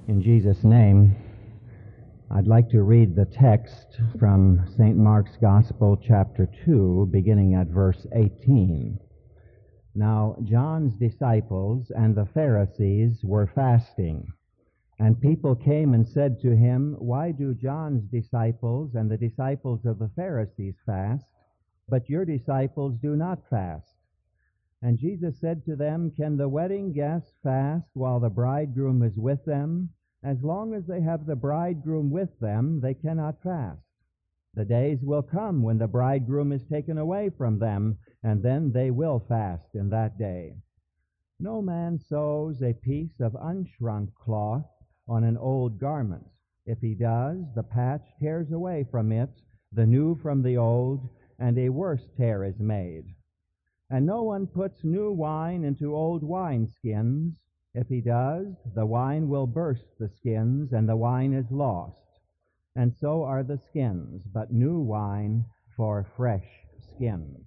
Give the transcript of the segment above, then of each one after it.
In Jesus' name, I'd like to read the text from St. Mark's Gospel, chapter 2, beginning at verse 18. Now, John's disciples and the Pharisees were fasting, and people came and said to him, "Why do John's disciples and the disciples of the Pharisees fast, but your disciples do not fast?" And Jesus said to them, "Can the wedding guests fast while the bridegroom is with them? As long as they have the bridegroom with them, they cannot fast. The days will come when the bridegroom is taken away from them, and then they will fast in that day. No man sews a piece of unshrunk cloth on an old garment. If he does, the patch tears away from it, the new from the old, and a worse tear is made. And no one puts new wine into old wineskins. If he does, the wine will burst the skins, and the wine is lost. And so are the skins, but new wine for fresh skins."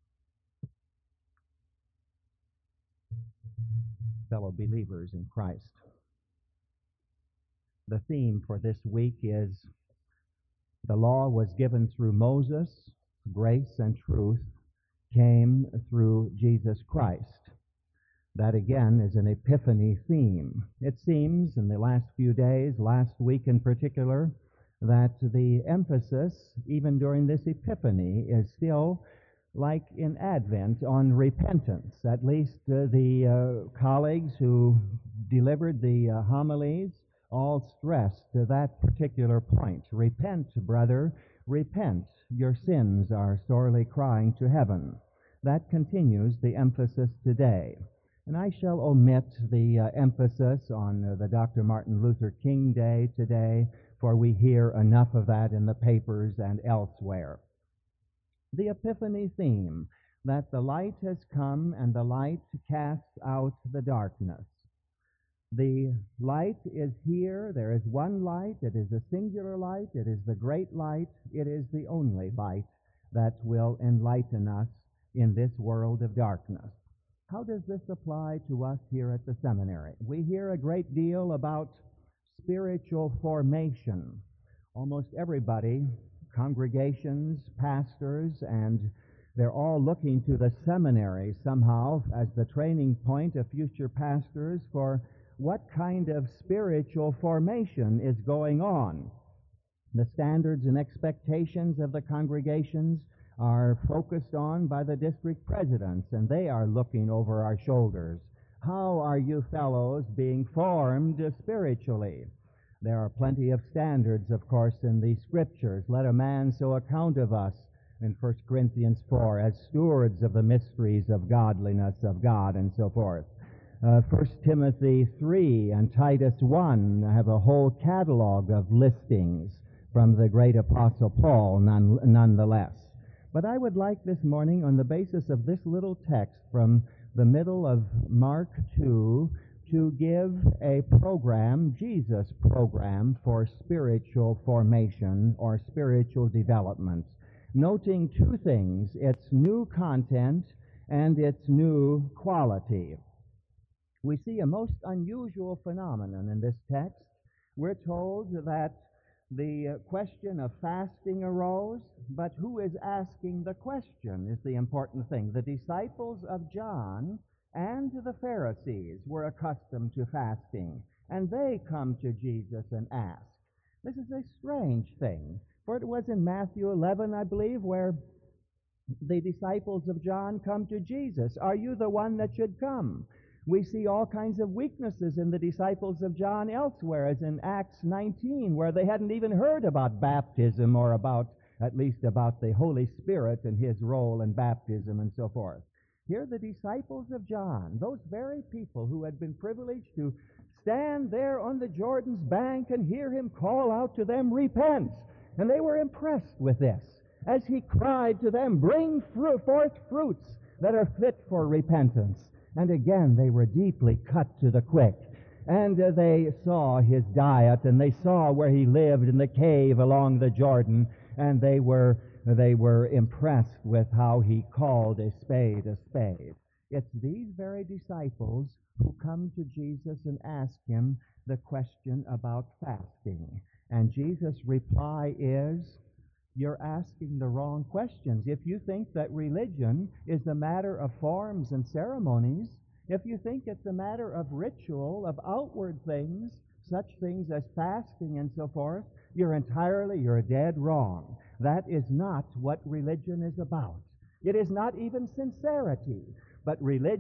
Fellow believers in Christ, the theme for this week is the law was given through Moses, grace and truth came through Jesus Christ. That again is an Epiphany theme. It seems in the last few days, last week in particular, that the emphasis, even during this Epiphany, is still, like in Advent, on repentance. At least the colleagues who delivered the homilies all stressed that particular point. Repent, brother, repent. Your sins are sorely crying to heaven. That continues the emphasis today. And I shall omit the emphasis on the Dr. Martin Luther King Day today, for we hear enough of that in the papers and elsewhere. The Epiphany theme, that the light has come and the light casts out the darkness. The light is here. There is one light. It is a singular light. It is the great light. It is the only light that will enlighten us in this world of darkness. How does this apply to us here at the seminary? We hear a great deal about spiritual formation. Almost everybody, congregations, pastors, and they're all looking to the seminary somehow as the training point of future pastors for what kind of spiritual formation is going on. The standards and expectations of the congregations are focused on by the district presidents, and they are looking over our shoulders. How are you fellows being formed spiritually? There are plenty of standards, of course, in the Scriptures. Let a man so account of us, in 1 Corinthians 4, as stewards of the mysteries of godliness of God, and so forth. 1 Timothy 3 and Titus 1 have a whole catalog of listings from the great Apostle Paul, nonetheless. But I would like this morning, on the basis of this little text from the middle of Mark 2, to give a program, Jesus' program, for spiritual formation or spiritual development, noting two things: its new content and its new quality. We see a most unusual phenomenon in this text. We're told that the question of fasting arose, but who is asking the question is the important thing. The disciples of John and the Pharisees were accustomed to fasting, and they come to Jesus and ask. This is a strange thing, for it was in Matthew 11, I believe, where the disciples of John come to Jesus. "Are you the one that should come?" We see all kinds of weaknesses in the disciples of John elsewhere, as in Acts 19, where they hadn't even heard about baptism or at least about the Holy Spirit and his role in baptism and so forth. Here the disciples of John, those very people who had been privileged to stand there on the Jordan's bank and hear him call out to them, "Repent!" And they were impressed with this, as he cried to them, "Bring forth fruits that are fit for repentance." And again, they were deeply cut to the quick. And they saw his diet, and they saw where he lived in the cave along the Jordan, and they were impressed with how he called a spade a spade. It's these very disciples who come to Jesus and ask him the question about fasting. And Jesus' reply is, you're asking the wrong questions. If you think that religion is a matter of forms and ceremonies, if you think it's a matter of ritual, of outward things, such things as fasting and so forth, you're dead wrong. That is not what religion is about. It is not even sincerity. But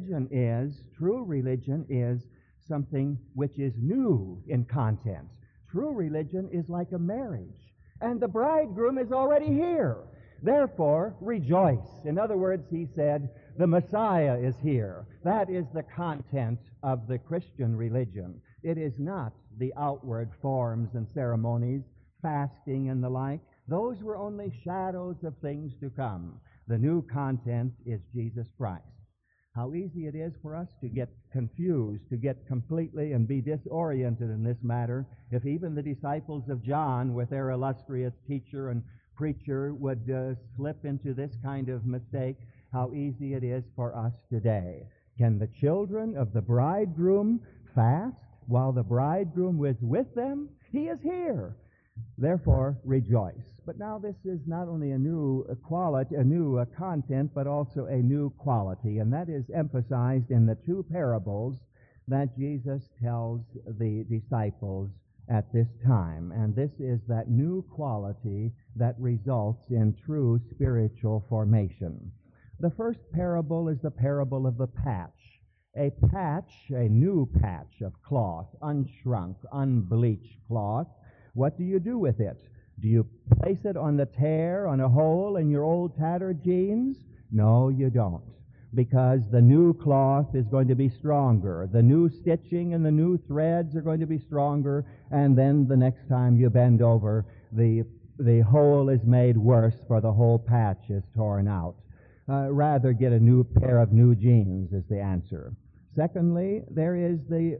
true religion is something which is new in content. True religion is like a marriage, and the bridegroom is already here. Therefore, rejoice. In other words, he said, the Messiah is here. That is the content of the Christian religion. It is not the outward forms and ceremonies, fasting and the like. Those were only shadows of things to come. The new content is Jesus Christ. How easy it is for us to get confused, to get completely and be disoriented in this matter. If even the disciples of John, with their illustrious teacher and preacher, would slip into this kind of mistake, how easy it is for us today. Can the children of the bridegroom fast while the bridegroom is with them? He is here. Therefore, rejoice. But now this is not only a new quality, a new content, but also a new quality, and that is emphasized in the two parables that Jesus tells the disciples at this time. And this is that new quality that results in true spiritual formation. The first parable is the parable of the patch. A patch, a new patch of cloth, unshrunk, unbleached cloth. What do you do with it? Do you place it on the tear, on a hole in your old tattered jeans? No, you don't, because the new cloth is going to be stronger. The new stitching and the new threads are going to be stronger, and then the next time you bend over, the hole is made worse, for the whole patch is torn out. Rather get a new pair of new jeans is the answer. Secondly, there is the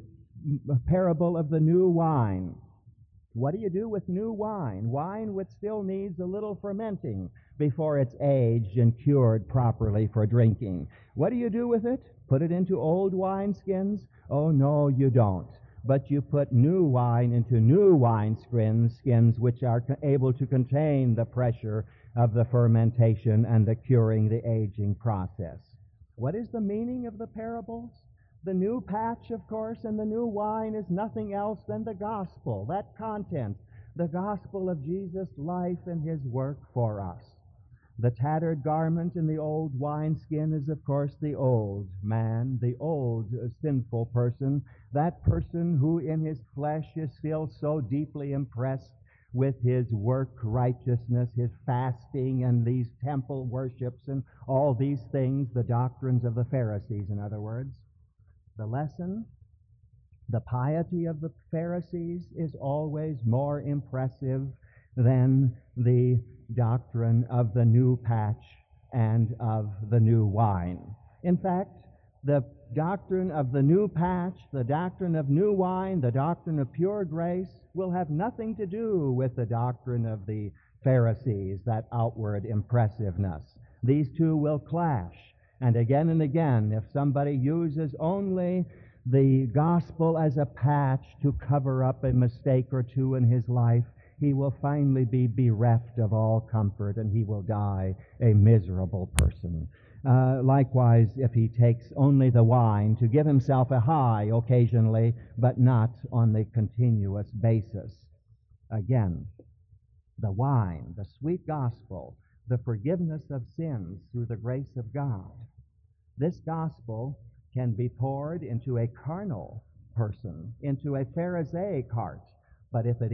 parable of the new wine. What do you do with new wine? Wine which still needs a little fermenting before it's aged and cured properly for drinking. What do you do with it? Put it into old wineskins? Oh, no, you don't. But you put new wine into new wineskins which are able to contain the pressure of the fermentation and the curing, the aging process. What is the meaning of the parables? The new patch, of course, and the new wine is nothing else than the gospel, that content, the gospel of Jesus' life and his work for us. The tattered garment in the old wineskin is, of course, the old man, the old sinful person, that person who in his flesh is still so deeply impressed with his work righteousness, his fasting, and these temple worships, and all these things, the doctrines of the Pharisees, in other words. The lesson, the piety of the Pharisees is always more impressive than the doctrine of the new patch and of the new wine. In fact, the doctrine of the new patch, the doctrine of new wine, the doctrine of pure grace will have nothing to do with the doctrine of the Pharisees, that outward impressiveness. These two will clash. And again, if somebody uses only the gospel as a patch to cover up a mistake or two in his life, he will finally be bereft of all comfort, and he will die a miserable person. Likewise, if he takes only the wine to give himself a high occasionally, but not on the continuous basis. Again, the wine, the sweet gospel, the forgiveness of sins through the grace of God. This gospel can be poured into a carnal person, into a Pharisaic heart, but if it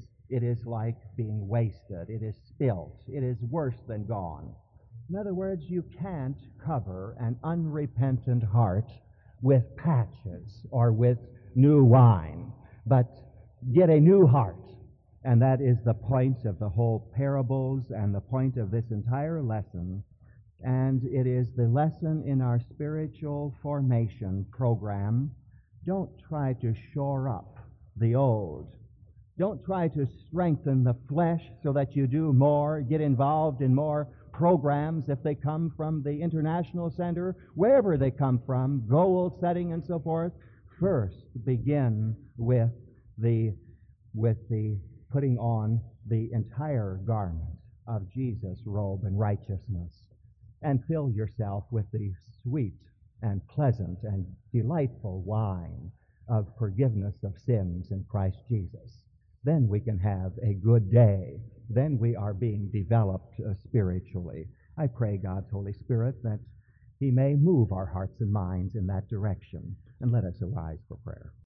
is like being wasted. It is spilt. It is worse than gone. In other words, you can't cover an unrepentant heart with patches or with new wine, but get a new heart. And that is the point of the whole parables and the point of this entire lesson. And it is the lesson in our spiritual formation program. Don't try to shore up the old. Don't try to strengthen the flesh so that you do more, get involved in more programs if they come from the International Center, wherever they come from, goal setting and so forth. first begin with the putting on the entire garment of Jesus' robe and righteousness, and fill yourself with the sweet and pleasant and delightful wine of forgiveness of sins in Christ Jesus. Then we can have a good day. Then we are being developed spiritually. I pray God's Holy Spirit that He may move our hearts and minds in that direction. And let us arise for prayer.